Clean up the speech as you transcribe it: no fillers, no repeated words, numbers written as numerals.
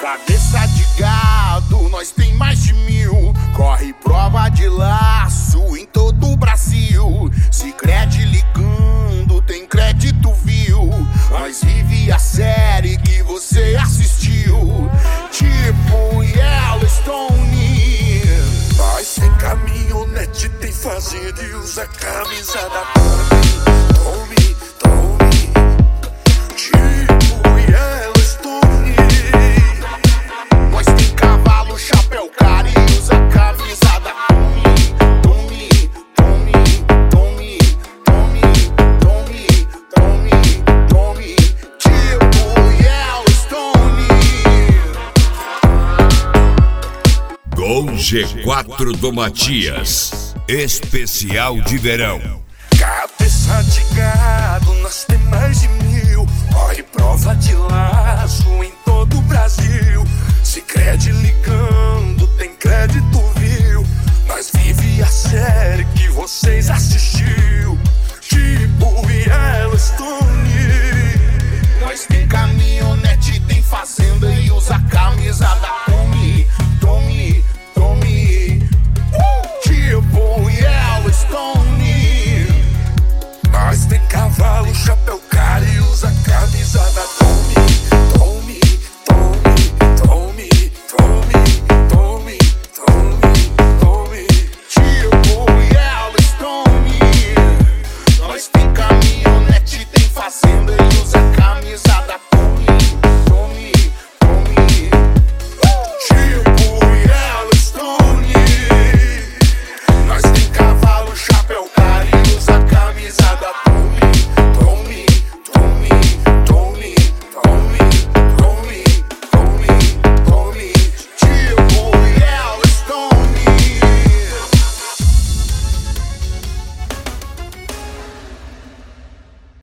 Cabeça de gado, nós tem mais de 1000. Corre prova de laço em todo o Brasil. Sicredi ligando, tem crédito, viu? Nós vive a série que você assistiu, tipo Yellowstone. Nós tem caminhonete, tem fazenda e usa camisa da Tommy, Tommy, tipo Yellowstone. Nós tem cavalo, chapéu, cara e usa camisa da Tommy, Tommy, Tommy, Tommy, Tommy, Tommy, Tommy, Tommy, tipo Yellowstone. Gol G4 do Matias, especial de verão. Cabeça de gado, nós tem mais de 1000. Corre prova de laço em todo o Brasil. Sicredi ligando.